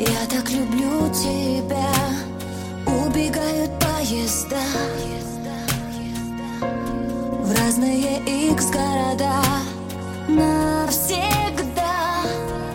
Я так люблю тебя, убегают поезда в разные икс города навсегда.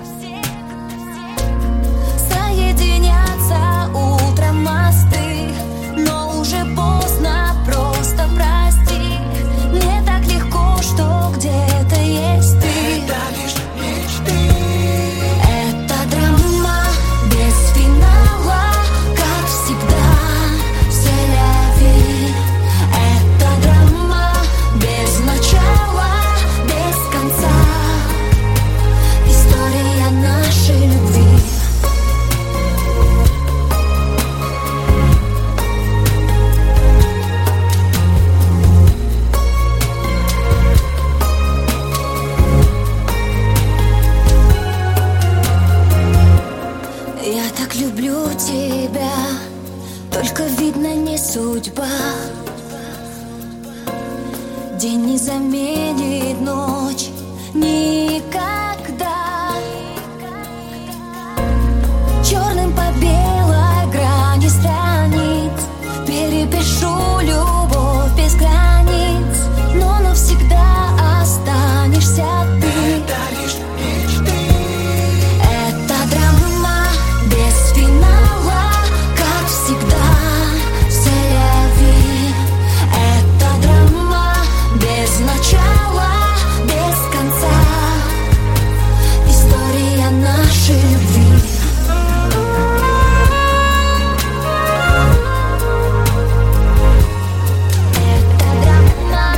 Соединятся утром мосты, но уже поздно, просто прости. Мне так легко, что где-то есть ты. Это лишь мечты. Это драма без финала, как всегда, c'est-la-vie. Это драма без начала, без конца, история нашей любви. Я так люблю тебя, только видно не судьба. День не заменит ночь никогда. Черным по белой грани страниц перепишу любовь без границ, но навсегда останешься ты. Это лишь мечты. Это драма без финала, как всегда, c'est-la-vie. Это драма без начала, без конца, история нашей любви. Это драма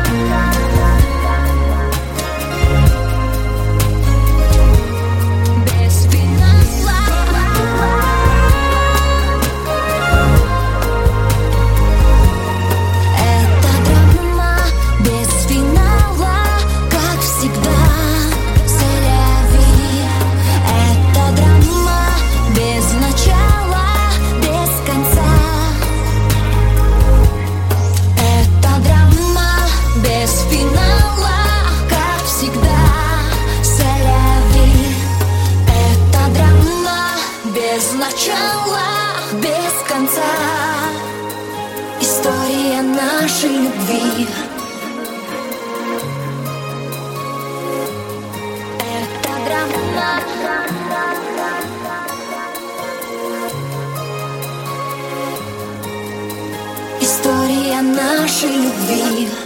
без финала. Это драма без финала, как всегда, c'est-la-vie. Это драма без начала, без конца. Это драма без финала, как всегда, c'est-la-vie. Это драма без начала, без конца, история нашей любви. Это драма история нашей любви.